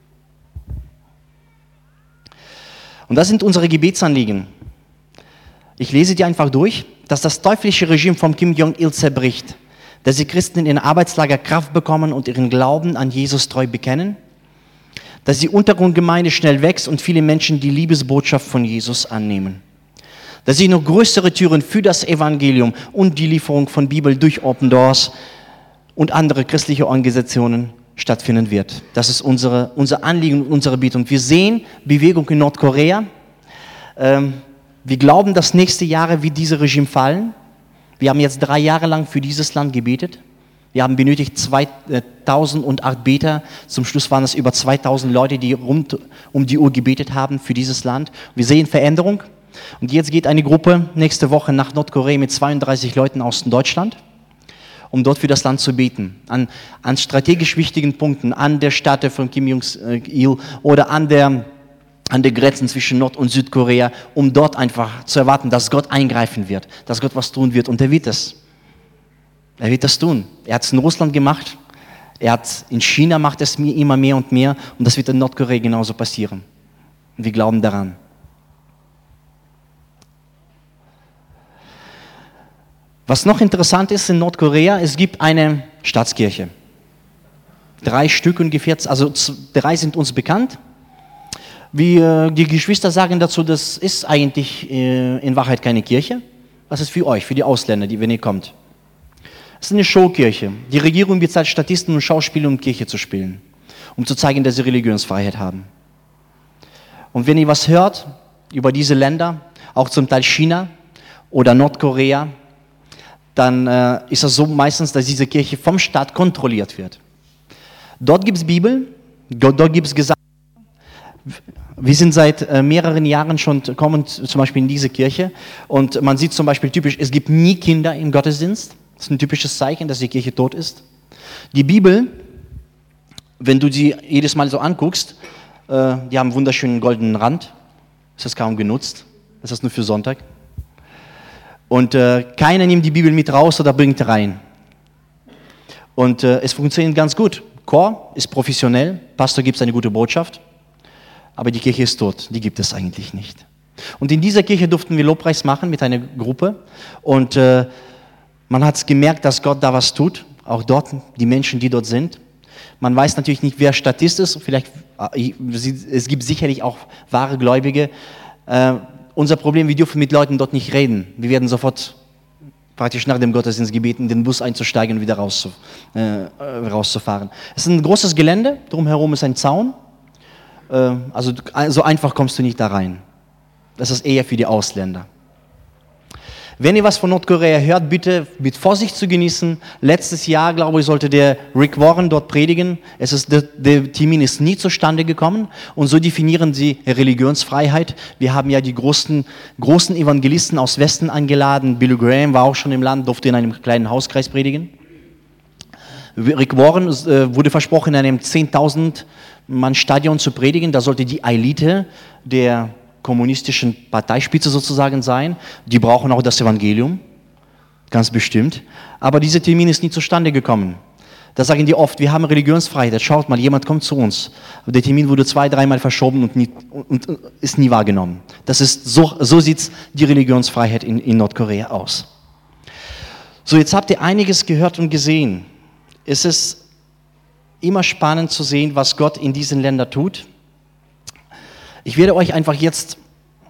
Speaker 1: Und das sind unsere Gebetsanliegen. Ich lese die einfach durch, dass das teuflische Regime von Kim Jong-il zerbricht, dass die Christen in den Arbeitslager Kraft bekommen und ihren Glauben an Jesus treu bekennen, dass die Untergrundgemeinde schnell wächst und viele Menschen die Liebesbotschaft von Jesus annehmen, dass sich noch größere Türen für das Evangelium und die Lieferung von Bibel durch Open Doors und andere christliche Organisationen stattfinden wird. Das ist unsere, unser Anliegen und unsere Bitte. Und wir sehen Bewegung in Nordkorea. Ähm, Wir glauben, dass nächste Jahre wird dieses Regime fallen. Wir haben jetzt drei Jahre lang für dieses Land gebetet. Wir haben benötigt zweitausendacht Beter. Zum Schluss waren es über zweitausend Leute, die rund um die Uhr gebetet haben für dieses Land. Wir sehen Veränderung. Und jetzt geht eine Gruppe nächste Woche nach Nordkorea mit zweiunddreißig Leuten aus Deutschland, um dort für das Land zu beten. An, an strategisch wichtigen Punkten, an der Stätte von Kim Jong-il oder an der an den Grenzen zwischen Nord- und Südkorea, um dort einfach zu erwarten, dass Gott eingreifen wird, dass Gott was tun wird. Und er wird es. Er wird das tun. Er hat es in Russland gemacht, er hat in China macht es immer mehr und mehr und das wird in Nordkorea genauso passieren. Und wir glauben daran. Was noch interessant ist in Nordkorea, es gibt eine Staatskirche. Drei Stück ungefähr, also drei sind uns bekannt. Wie die Geschwister sagen dazu, das ist eigentlich äh, in Wahrheit keine Kirche. Das ist für euch, für die Ausländer, die, wenn ihr kommt. Es ist eine Showkirche. Die Regierung bezahlt Statisten und Schauspieler, um Kirche zu spielen, um zu zeigen, dass sie Religionsfreiheit haben. Und wenn ihr was hört über diese Länder, auch zum Teil China oder Nordkorea, dann äh, ist es so meistens, dass diese Kirche vom Staat kontrolliert wird. Dort gibt es Bibel, dort gibt es Gesang. Wir sind seit äh, mehreren Jahren schon, kommen zum Beispiel in diese Kirche und man sieht zum Beispiel typisch, es gibt nie Kinder im Gottesdienst. Das ist ein typisches Zeichen, dass die Kirche tot ist. Die Bibel, wenn du sie jedes Mal so anguckst, äh, die haben einen wunderschönen goldenen Rand. Das ist kaum genutzt. Das ist nur für Sonntag. Und äh, keiner nimmt die Bibel mit raus oder bringt rein. Und äh, es funktioniert ganz gut. Chor ist professionell, Pastor gibt eine gute Botschaft, aber die Kirche ist tot, die gibt es eigentlich nicht. Und in dieser Kirche durften wir Lobpreis machen mit einer Gruppe und äh, man hat gemerkt, dass Gott da was tut, auch dort, die Menschen, die dort sind. Man weiß natürlich nicht, wer Statist ist, vielleicht, es gibt sicherlich auch wahre Gläubige. Äh, unser Problem, wir dürfen mit Leuten dort nicht reden. Wir werden sofort praktisch nach dem Gottesdienst gebeten, in den Bus einzusteigen und wieder rauszu, äh, rauszufahren. Es ist ein großes Gelände, drumherum ist ein Zaun, äh, also so einfach kommst du nicht da rein. Das ist eher für die Ausländer. Wenn ihr was von Nordkorea hört, bitte mit Vorsicht zu genießen. Letztes Jahr, glaube ich, sollte der Rick Warren dort predigen. Es ist, der, der Termin ist nie zustande gekommen. Und so definieren sie Religionsfreiheit. Wir haben ja die großen, großen Evangelisten aus Westen eingeladen. Billy Graham war auch schon im Land, durfte in einem kleinen Hauskreis predigen. Rick Warren äh, wurde versprochen, in einem zehntausend Mann Stadion zu predigen. Da sollte die Elite der kommunistischen Parteispitze sozusagen sein. Die brauchen auch das Evangelium, ganz bestimmt. Aber dieser Termin ist nie zustande gekommen. Da sagen die oft, wir haben Religionsfreiheit. Schaut mal, jemand kommt zu uns. Der Termin wurde zwei, dreimal verschoben und, nie, und, und ist nie wahrgenommen. Das ist so, so sieht die Religionsfreiheit in, in Nordkorea aus. So, jetzt habt ihr einiges gehört und gesehen. Es ist immer spannend zu sehen, was Gott in diesen Ländern tut. Ich werde euch einfach jetzt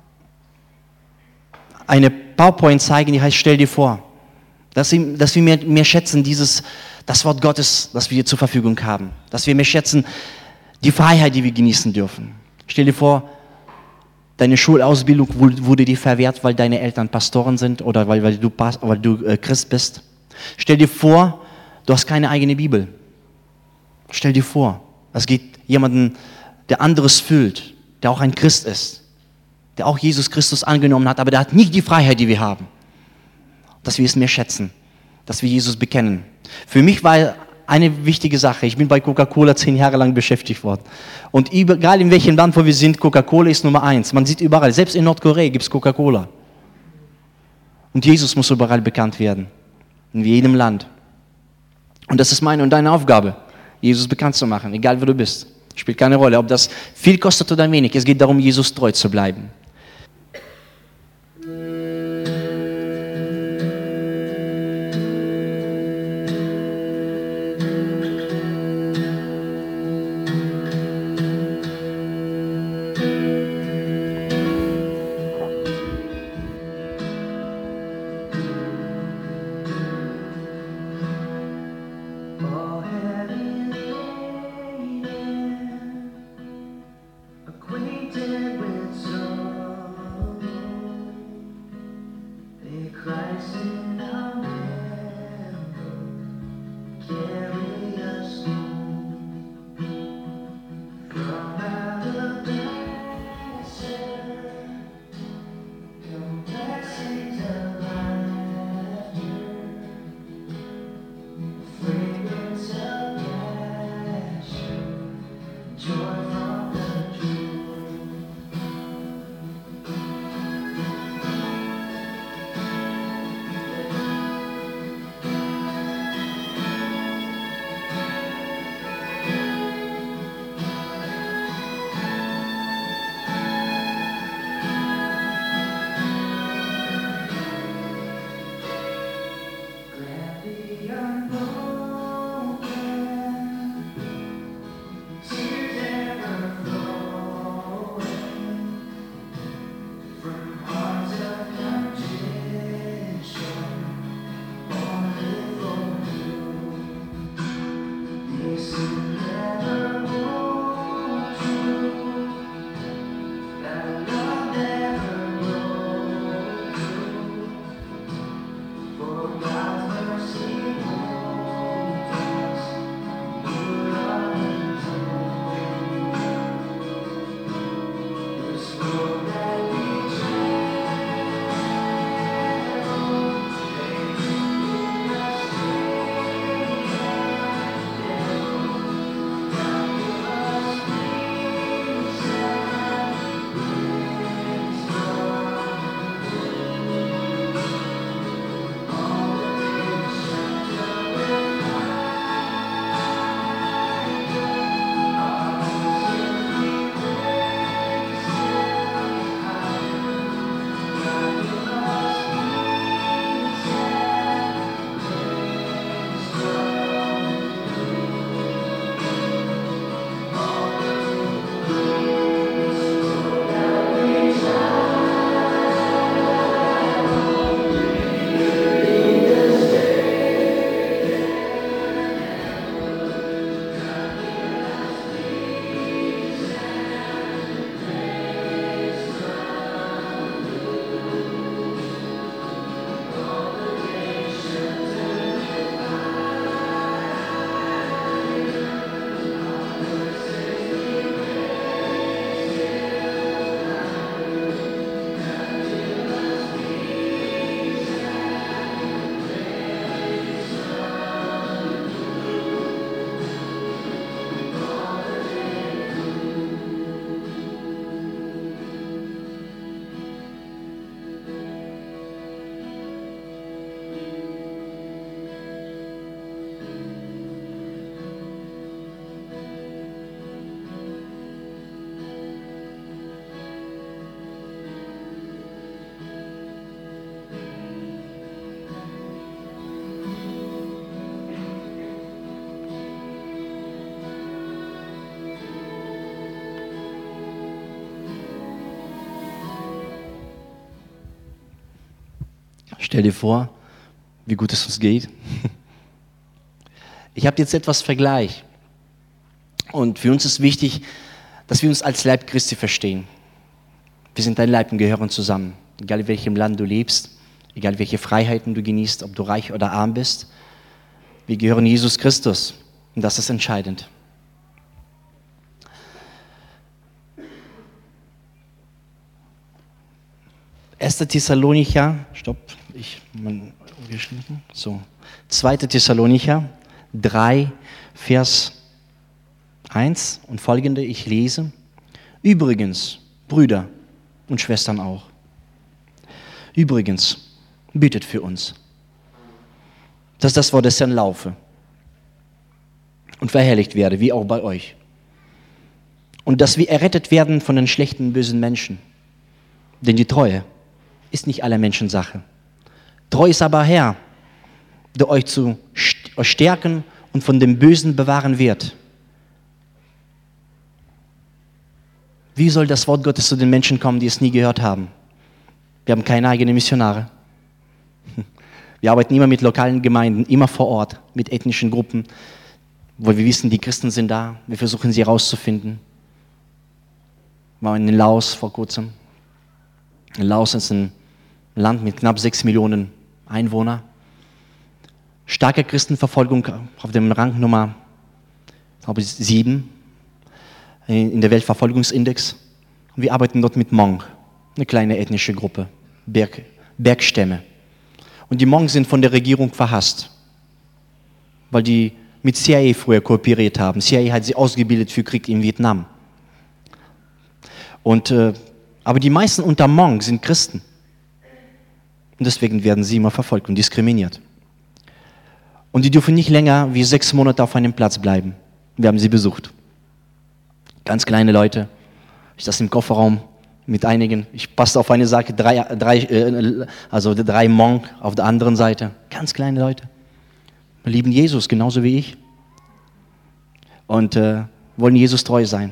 Speaker 1: eine PowerPoint zeigen, die heißt, stell dir vor, dass, sie, dass wir mehr, mehr schätzen, dieses, das Wort Gottes, das wir zur Verfügung haben. Dass wir mehr schätzen, die Freiheit, die wir genießen dürfen. Stell dir vor, deine Schulausbildung wurde dir verwehrt, weil deine Eltern Pastoren sind oder weil, weil du, weil du äh, Christ bist. Stell dir vor, du hast keine eigene Bibel. Stell dir vor, es gibt jemanden, der anderes füllt, der auch ein Christ ist, der auch Jesus Christus angenommen hat, aber der hat nicht die Freiheit, die wir haben. Dass wir es mehr schätzen, dass wir Jesus bekennen. Für mich war eine wichtige Sache, ich bin bei Coca-Cola zehn Jahre lang beschäftigt worden. Und egal in welchem Land, wo wir sind, Coca-Cola ist Nummer eins. Man sieht überall, selbst in Nordkorea gibt es Coca-Cola. Und Jesus muss überall bekannt werden, in jedem Land. Und das ist meine und deine Aufgabe, Jesus bekannt zu machen, egal wo du bist. Spielt keine Rolle, ob das viel kostet oder wenig. Es geht darum, Jesus treu zu bleiben. Stell dir vor, wie gut es uns geht. Ich habe jetzt etwas Vergleich. Und für uns ist wichtig, dass wir uns als Leib Christi verstehen. Wir sind ein Leib und gehören zusammen. Egal in welchem Land du lebst, egal welche Freiheiten du genießt, ob du reich oder arm bist. Wir gehören Jesus Christus. Und das ist entscheidend. erster Thessalonicher, stopp, ich, man, geschnitten, so. zweiter Thessalonicher drei, Vers eins und folgende, ich lese. Übrigens, Brüder und Schwestern auch. Übrigens, bittet für uns, dass das Wort des Herrn laufe und verherrlicht werde, wie auch bei euch. Und dass wir errettet werden von den schlechten, bösen Menschen. Denn die Treue ist nicht aller Menschen Sache. Treu ist aber Herr, der euch zu stärken und von dem Bösen bewahren wird. Wie soll das Wort Gottes zu den Menschen kommen, die es nie gehört haben? Wir haben keine eigenen Missionare. Wir arbeiten immer mit lokalen Gemeinden, immer vor Ort, mit ethnischen Gruppen, wo wir wissen, die Christen sind da. Wir versuchen, sie herauszufinden. Wir waren in Laos vor kurzem. Laos ist ein Land mit knapp sechs Millionen Einwohnern. Starke Christenverfolgung auf dem Rang Nummer glaube ich, sieben in der Weltverfolgungsindex. Und wir arbeiten dort mit Hmong, eine kleine ethnische Gruppe, Berg, Bergstämme. Und die Hmong sind von der Regierung verhasst, weil die mit C I A früher kooperiert haben. C I A hat sie ausgebildet für Krieg in Vietnam. Und, äh, aber die meisten unter Hmong sind Christen. Und deswegen werden sie immer verfolgt und diskriminiert. Und die dürfen nicht länger wie sechs Monate auf einem Platz bleiben. Wir haben sie besucht. Ganz kleine Leute. Ich saß im Kofferraum mit einigen. Ich passte auf eine Seite, drei, drei, äh, also drei Hmong auf der anderen Seite. Ganz kleine Leute. Wir lieben Jesus, genauso wie ich. Und äh, wollen Jesus treu sein.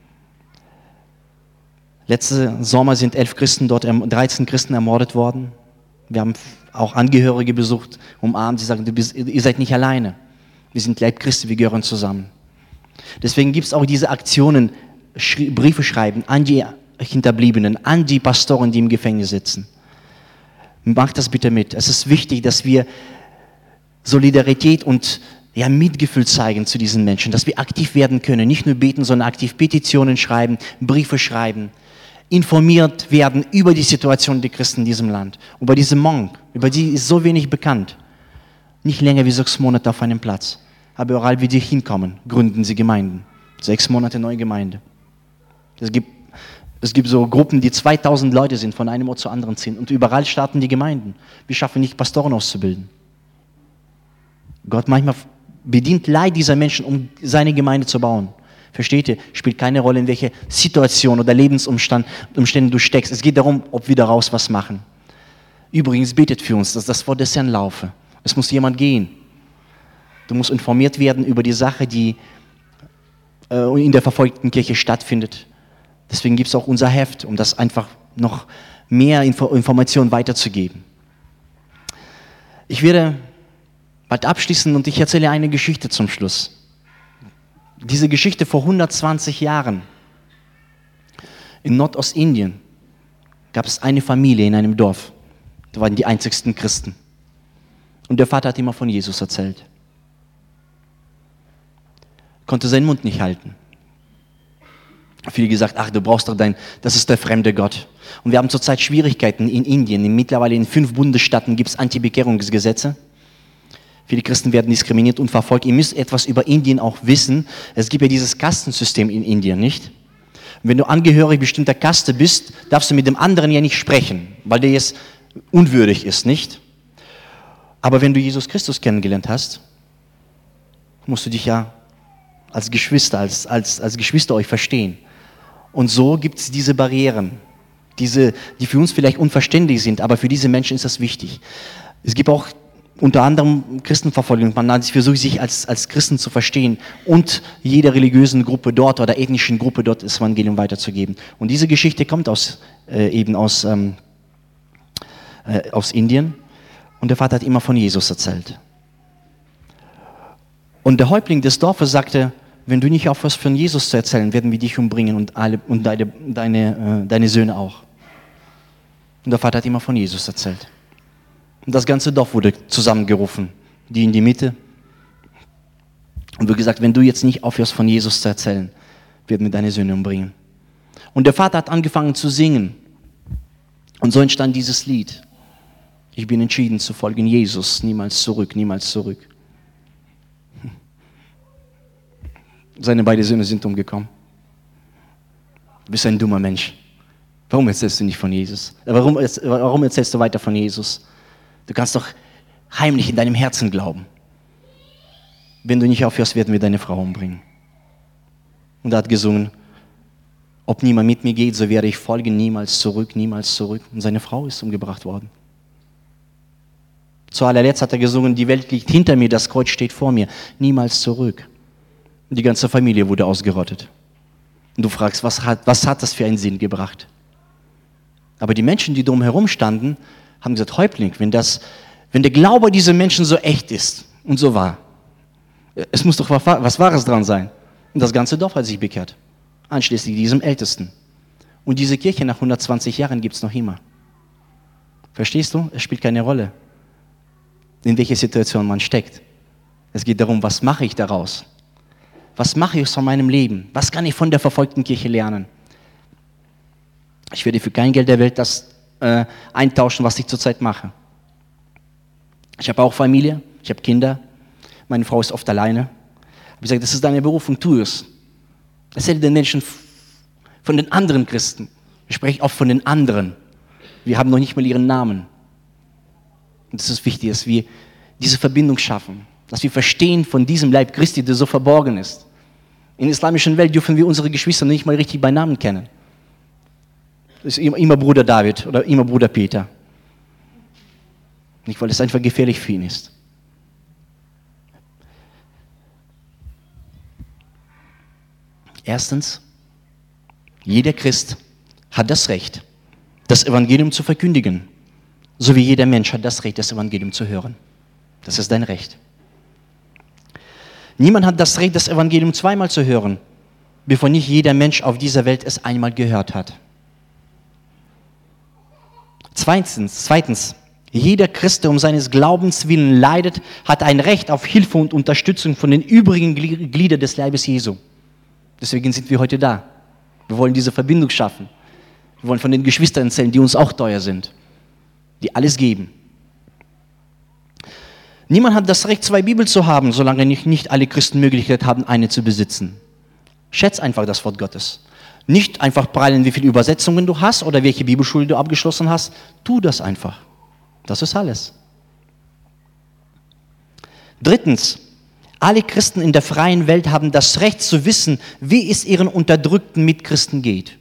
Speaker 1: Letzten Sommer sind elf Christen dort, dreizehn Christen ermordet worden. Wir haben auch Angehörige besucht, umarmt, sie sagen, du bist, ihr seid nicht alleine. Wir sind Leib Christi, wir gehören zusammen. Deswegen gibt es auch diese Aktionen, Schri- Briefe schreiben an die Hinterbliebenen, an die Pastoren, die im Gefängnis sitzen. Macht das bitte mit. Es ist wichtig, dass wir Solidarität und ja, Mitgefühl zeigen zu diesen Menschen, dass wir aktiv werden können, nicht nur beten, sondern aktiv Petitionen schreiben, Briefe schreiben, informiert werden über die Situation der Christen in diesem Land, über diese Hmong, über die ist so wenig bekannt. Nicht länger wie sechs Monate auf einem Platz. Aber überall, wie die hinkommen, gründen sie Gemeinden. Sechs Monate neue Gemeinde. Es gibt, es gibt so Gruppen, die zweitausend Leute sind, von einem Ort zu anderen ziehen. Und überall starten die Gemeinden. Wir schaffen nicht, Pastoren auszubilden. Gott manchmal bedient Leid dieser Menschen, um seine Gemeinde zu bauen. Versteht ihr? Spielt keine Rolle, in welche Situation oder Lebensumständen du steckst. Es geht darum, ob wir daraus was machen. Übrigens, betet für uns, dass das Wort des Herrn laufe. Es muss jemand gehen. Du musst informiert werden über die Sache, die äh, in der verfolgten Kirche stattfindet. Deswegen gibt es auch unser Heft, um das einfach noch mehr Info- Informationen weiterzugeben. Ich werde bald abschließen und ich erzähle eine Geschichte zum Schluss. Diese Geschichte vor hundertzwanzig Jahren. In Nordostindien gab es eine Familie in einem Dorf. Da waren die einzigsten Christen. Und der Vater hat immer von Jesus erzählt. Konnte seinen Mund nicht halten. Viele gesagt, ach, du brauchst doch dein, das ist der fremde Gott. Und wir haben zurzeit Schwierigkeiten in Indien. Mittlerweile in fünf Bundesstaaten gibt es Anti-Bekehrungsgesetze. Viele Christen werden diskriminiert und verfolgt. Ihr müsst etwas über Indien auch wissen. Es gibt ja dieses Kastensystem in Indien, nicht? Wenn du angehörig bestimmter Kaste bist, darfst du mit dem anderen ja nicht sprechen, weil der jetzt unwürdig ist, nicht? Aber wenn du Jesus Christus kennengelernt hast, musst du dich ja als Geschwister, als, als, als Geschwister euch verstehen. Und so gibt es diese Barrieren, diese, die für uns vielleicht unverständlich sind, aber für diese Menschen ist das wichtig. Es gibt auch unter anderem Christenverfolgung. Man versucht, sich als, als Christen zu verstehen und jeder religiösen Gruppe dort oder ethnischen Gruppe dort das Evangelium weiterzugeben. Und diese Geschichte kommt aus, äh, eben aus, ähm, äh, aus Indien. Und der Vater hat immer von Jesus erzählt. Und der Häuptling des Dorfes sagte, wenn du nicht aufhörst, von Jesus zu erzählen, werden wir dich umbringen und, alle, und deine, deine, äh, deine Söhne auch. Und der Vater hat immer von Jesus erzählt. Und das ganze Dorf wurde zusammengerufen, die in die Mitte. Und wurde gesagt, wenn du jetzt nicht aufhörst, von Jesus zu erzählen, werden wir deine Söhne umbringen. Und der Vater hat angefangen zu singen. Und so entstand dieses Lied. Ich bin entschieden zu folgen Jesus, niemals zurück, niemals zurück. Seine beiden Söhne sind umgekommen. Du bist ein dummer Mensch. Warum erzählst du nicht von Jesus? Warum, warum erzählst du weiter von Jesus? Du kannst doch heimlich in deinem Herzen glauben. Wenn du nicht aufhörst, werden wir deine Frau umbringen. Und er hat gesungen, ob niemand mit mir geht, so werde ich folgen, niemals zurück, niemals zurück. Und seine Frau ist umgebracht worden. Zu allerletzt hat er gesungen, die Welt liegt hinter mir, das Kreuz steht vor mir, niemals zurück. Und die ganze Familie wurde ausgerottet. Und du fragst, was hat, was hat das für einen Sinn gebracht? Aber die Menschen, die drumherum standen, haben gesagt, Häuptling, wenn, das, wenn der Glaube dieser Menschen so echt ist und so wahr, es muss doch was Wahres dran sein. Und das ganze Dorf hat sich bekehrt, einschließlich diesem Ältesten. Und diese Kirche nach hundertzwanzig Jahren gibt es noch immer. Verstehst du? Es spielt keine Rolle, in welcher Situation man steckt. Es geht darum, was mache ich daraus? Was mache ich von meinem Leben? Was kann ich von der verfolgten Kirche lernen? Ich werde für kein Geld der Welt das äh, eintauschen, was ich zurzeit mache. Ich habe auch Familie, ich habe Kinder. Meine Frau ist oft alleine. Ich sage, das ist deine Berufung, tu es. Erzähle den Menschen von den anderen Christen. Ich spreche oft von den anderen. Wir haben noch nicht mal ihren Namen. Und es ist wichtig, dass wir diese Verbindung schaffen. Dass wir verstehen von diesem Leib Christi, der so verborgen ist. In der islamischen Welt dürfen wir unsere Geschwister nicht mal richtig bei Namen kennen. Das ist immer Bruder David oder immer Bruder Peter. Nicht, weil es einfach gefährlich für ihn ist. Erstens, jeder Christ hat das Recht, das Evangelium zu verkündigen, so wie jeder Mensch hat das Recht, das Evangelium zu hören. Das ist dein Recht. Niemand hat das Recht, das Evangelium zweimal zu hören, bevor nicht jeder Mensch auf dieser Welt es einmal gehört hat. Zweitens, zweitens, jeder Christ, der um seines Glaubens willen leidet, hat ein Recht auf Hilfe und Unterstützung von den übrigen Gliedern des Leibes Jesu. Deswegen sind wir heute da. Wir wollen diese Verbindung schaffen. Wir wollen von den Geschwistern erzählen, die uns auch teuer sind, die alles geben. Niemand hat das Recht, zwei Bibeln zu haben, solange nicht, nicht alle Christen Möglichkeit haben, eine zu besitzen. Schätz einfach das Wort Gottes. Nicht einfach prallen, wie viele Übersetzungen du hast oder welche Bibelschule du abgeschlossen hast. Tu das einfach. Das ist alles. Drittens, alle Christen in der freien Welt haben das Recht zu wissen, wie es ihren unterdrückten Mitchristen geht.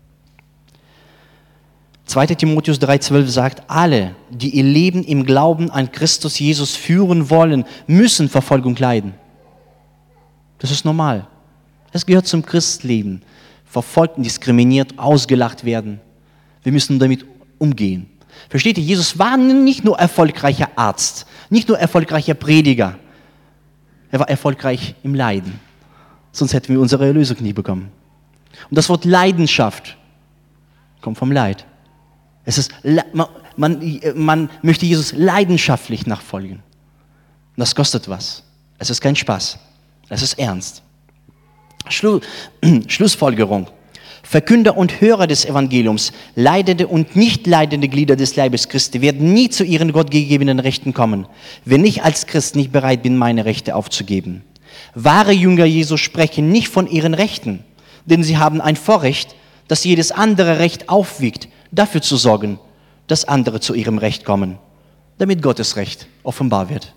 Speaker 1: zweiter Timotheus drei zwölf sagt, alle, die ihr Leben im Glauben an Christus Jesus führen wollen, müssen Verfolgung leiden. Das ist normal. Es gehört zum Christleben. Verfolgt, diskriminiert, ausgelacht werden. Wir müssen damit umgehen. Versteht ihr, Jesus war nicht nur erfolgreicher Arzt, nicht nur erfolgreicher Prediger. Er war erfolgreich im Leiden. Sonst hätten wir unsere Erlösung nie bekommen. Und das Wort Leidenschaft kommt vom Leid. Es ist, man, man, man möchte Jesus leidenschaftlich nachfolgen. Das kostet was. Es ist kein Spaß. Es ist ernst. Schlu- Schlussfolgerung. Verkünder und Hörer des Evangeliums, leidende und nicht leidende Glieder des Leibes Christi werden nie zu ihren gottgegebenen Rechten kommen, wenn ich als Christ nicht bereit bin, meine Rechte aufzugeben. Wahre Jünger Jesu sprechen nicht von ihren Rechten, denn sie haben ein Vorrecht, das jedes andere Recht aufwiegt, dafür zu sorgen, dass andere zu ihrem Recht kommen, damit Gottes Recht offenbar wird.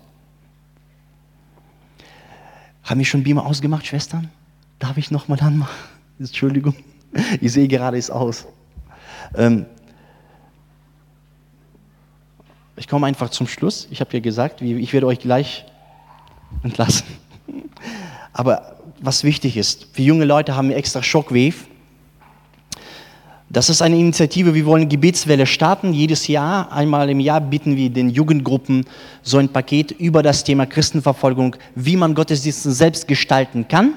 Speaker 1: Haben wir schon Beamer ausgemacht, Schwestern? Darf ich nochmal anmachen? Entschuldigung, ich sehe gerade es aus. Ähm ich komme einfach zum Schluss. Ich habe ja gesagt, ich werde euch gleich entlassen. Aber was wichtig ist, für junge Leute haben wir extra Shockwave. Das ist eine Initiative, wir wollen Gebetswelle starten. Jedes Jahr, einmal im Jahr, bieten wir den Jugendgruppen so ein Paket über das Thema Christenverfolgung, wie man Gottesdienste selbst gestalten kann.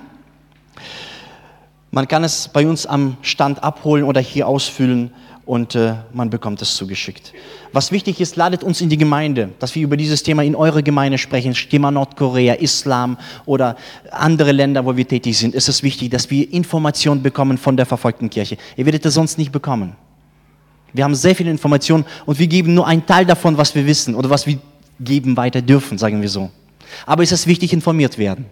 Speaker 1: Man kann es bei uns am Stand abholen oder hier ausfüllen und äh, man bekommt es zugeschickt. Was wichtig ist, ladet uns in die Gemeinde, dass wir über dieses Thema in eure Gemeinde sprechen, Thema Nordkorea, Islam oder andere Länder, wo wir tätig sind. Es ist wichtig, dass wir Informationen bekommen von der verfolgten Kirche. Ihr werdet es sonst nicht bekommen. Wir haben sehr viele Informationen und wir geben nur einen Teil davon, was wir wissen oder was wir geben weiter dürfen, sagen wir so. Aber es ist wichtig, informiert werden.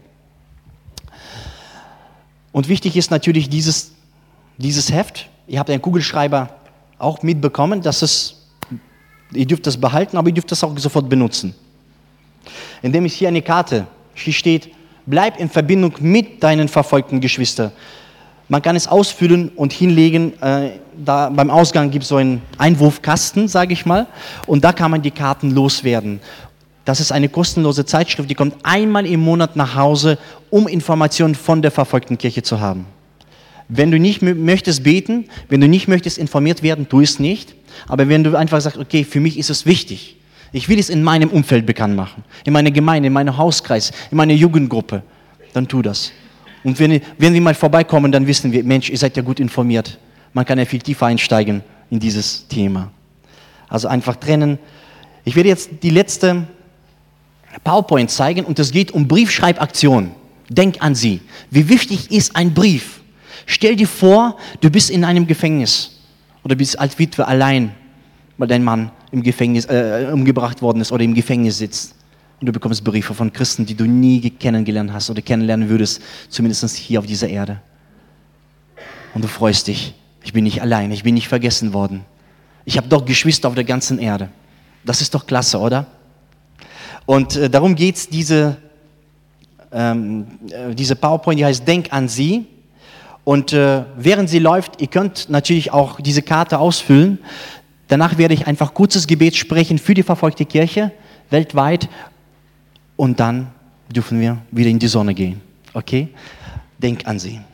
Speaker 1: Und wichtig ist natürlich dieses, dieses Heft. Ihr habt einen Kugelschreiber auch mitbekommen, dass es, ihr dürft das behalten, aber ihr dürft das auch sofort benutzen. Indem ist hier eine Karte, hier steht, bleib in Verbindung mit deinen verfolgten Geschwistern. Man kann es ausfüllen und hinlegen, äh, da beim Ausgang gibt es so einen Einwurfkasten, sage ich mal, und da kann man die Karten loswerden. Das ist eine kostenlose Zeitschrift, die kommt einmal im Monat nach Hause, um Informationen von der verfolgten Kirche zu haben. Wenn du nicht möchtest beten, wenn du nicht möchtest informiert werden, tu es nicht. Aber wenn du einfach sagst, okay, für mich ist es wichtig, ich will es in meinem Umfeld bekannt machen, in meiner Gemeinde, in meinem Hauskreis, in meiner Jugendgruppe, dann tu das. Und wenn, wenn wir mal vorbeikommen, dann wissen wir, Mensch, ihr seid ja gut informiert. Man kann ja viel tiefer einsteigen in dieses Thema. Also einfach trennen. Ich werde jetzt die letzte PowerPoint zeigen und es geht um Briefschreibaktion. Denk an sie. Wie wichtig ist ein Brief? Stell dir vor, du bist in einem Gefängnis oder bist als Witwe allein, weil dein Mann im Gefängnis äh, umgebracht worden ist oder im Gefängnis sitzt. Und du bekommst Briefe von Christen, die du nie kennengelernt hast oder kennenlernen würdest, zumindest hier auf dieser Erde. Und du freust dich, ich bin nicht allein, ich bin nicht vergessen worden. Ich habe doch Geschwister auf der ganzen Erde. Das ist doch klasse, oder? Und äh, darum geht es, diese, ähm, äh, diese PowerPoint, die heißt Denk an sie. Und äh, während sie läuft, ihr könnt natürlich auch diese Karte ausfüllen. Danach werde ich einfach kurzes Gebet sprechen für die verfolgte Kirche weltweit. Und dann dürfen wir wieder in die Sonne gehen. Okay? Denk an sie.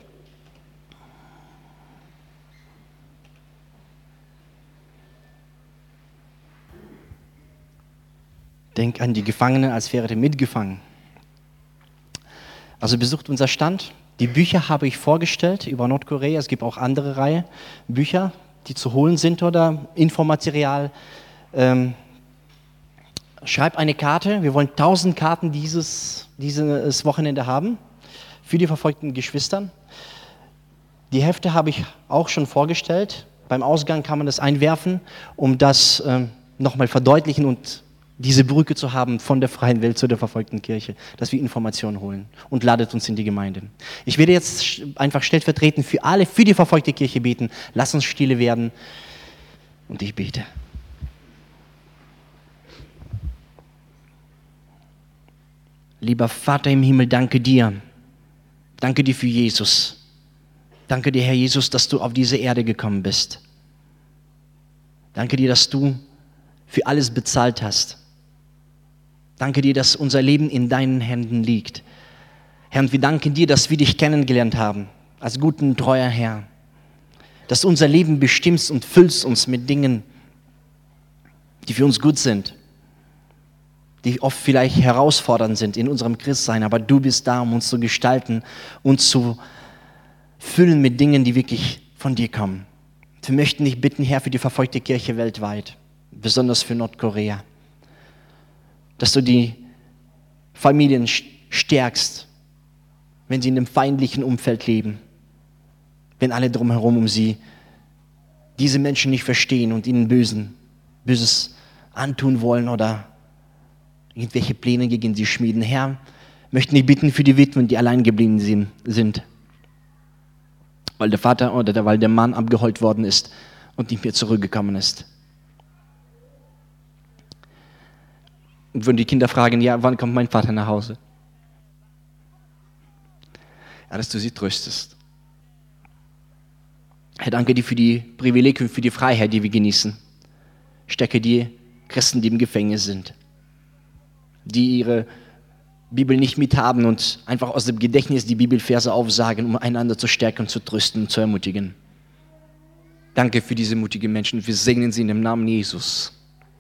Speaker 1: Denk an die Gefangenen, als wäre ihr mitgefangen. Also besucht unser Stand. Die Bücher habe ich vorgestellt über Nordkorea. Es gibt auch andere Reihe Bücher, die zu holen sind oder Infomaterial. Ähm, schreib eine Karte. Wir wollen tausend Karten dieses, dieses Wochenende haben für die verfolgten Geschwistern. Die Hefte habe ich auch schon vorgestellt. Beim Ausgang kann man das einwerfen, um das ähm, nochmal verdeutlichen und diese Brücke zu haben von der freien Welt zu der verfolgten Kirche, dass wir Informationen holen und ladet uns in die Gemeinde. Ich werde jetzt einfach stellvertretend für alle, für die verfolgte Kirche beten. Lass uns stille werden und ich bete. Lieber Vater im Himmel, danke dir. Danke dir für Jesus. Danke dir, Herr Jesus, dass du auf diese Erde gekommen bist. Danke dir, dass du für alles bezahlt hast. Danke dir, dass unser Leben in deinen Händen liegt. Herr, und wir danken dir, dass wir dich kennengelernt haben, als guten, treuer Herr. Dass du unser Leben bestimmst und füllst uns mit Dingen, die für uns gut sind, die oft vielleicht herausfordernd sind in unserem Christsein, aber du bist da, um uns zu gestalten, uns zu füllen mit Dingen, die wirklich von dir kommen. Wir möchten dich bitten, Herr, für die verfolgte Kirche weltweit, besonders für Nordkorea, dass du die Familien stärkst, wenn sie in einem feindlichen Umfeld leben, wenn alle drumherum um sie diese Menschen nicht verstehen und ihnen Bösen, Böses antun wollen oder irgendwelche Pläne gegen sie schmieden. Herr, möchten dich bitten für die Witwen, die allein geblieben sind, weil der Vater oder der, weil der Mann abgeholt worden ist und nicht mehr zurückgekommen ist. Und wenn die Kinder fragen, ja, wann kommt mein Vater nach Hause? Ja, dass du sie tröstest. Herr, danke dir für die Privilegien, für die Freiheit, die wir genießen. Stärke die Christen, die im Gefängnis sind, die ihre Bibel nicht mithaben und einfach aus dem Gedächtnis die Bibelverse aufsagen, um einander zu stärken, zu trösten und zu ermutigen.
Speaker 3: Danke für diese mutigen Menschen. Wir segnen sie in dem Namen Jesus.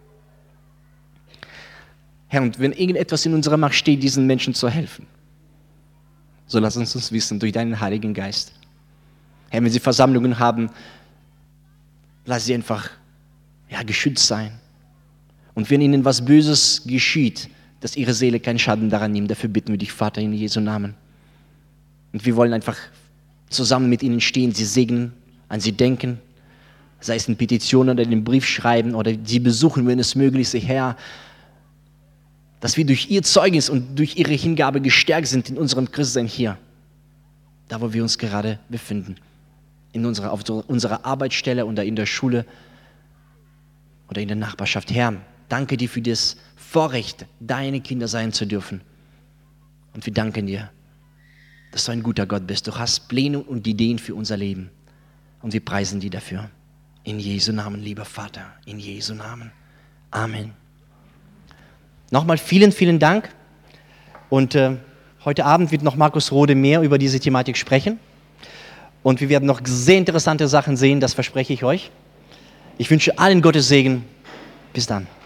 Speaker 3: Herr, und wenn irgendetwas in unserer Macht steht, diesen Menschen zu helfen, so lass uns das wissen durch deinen Heiligen Geist. Herr, wenn sie Versammlungen haben, lass sie einfach ja, geschützt sein. Und wenn ihnen was Böses geschieht, dass ihre Seele keinen Schaden daran nimmt, dafür bitten wir dich, Vater, in Jesu Namen. Und wir wollen einfach zusammen mit ihnen stehen, sie segnen, an sie denken, sei es in Petitionen oder in den Brief schreiben oder sie besuchen, wenn es möglich ist, Herr, dass wir durch ihr Zeugnis und durch ihre Hingabe gestärkt sind in unserem Christsein hier, da wo wir uns gerade befinden, in unserer, auf unserer Arbeitsstelle oder in der Schule oder in der Nachbarschaft. Herr, danke dir für das Vorrecht, deine Kinder sein zu dürfen. Und wir danken dir, dass du ein guter Gott bist. Du hast Pläne und Ideen für unser Leben. Und wir preisen dich dafür. In Jesu Namen, lieber Vater, in Jesu Namen. Amen. Nochmal vielen, vielen Dank. Und äh, heute Abend wird noch Markus Rode mehr über diese Thematik sprechen. Und wir werden noch sehr interessante Sachen sehen, das verspreche ich euch. Ich wünsche allen Gottes Segen. Bis dann.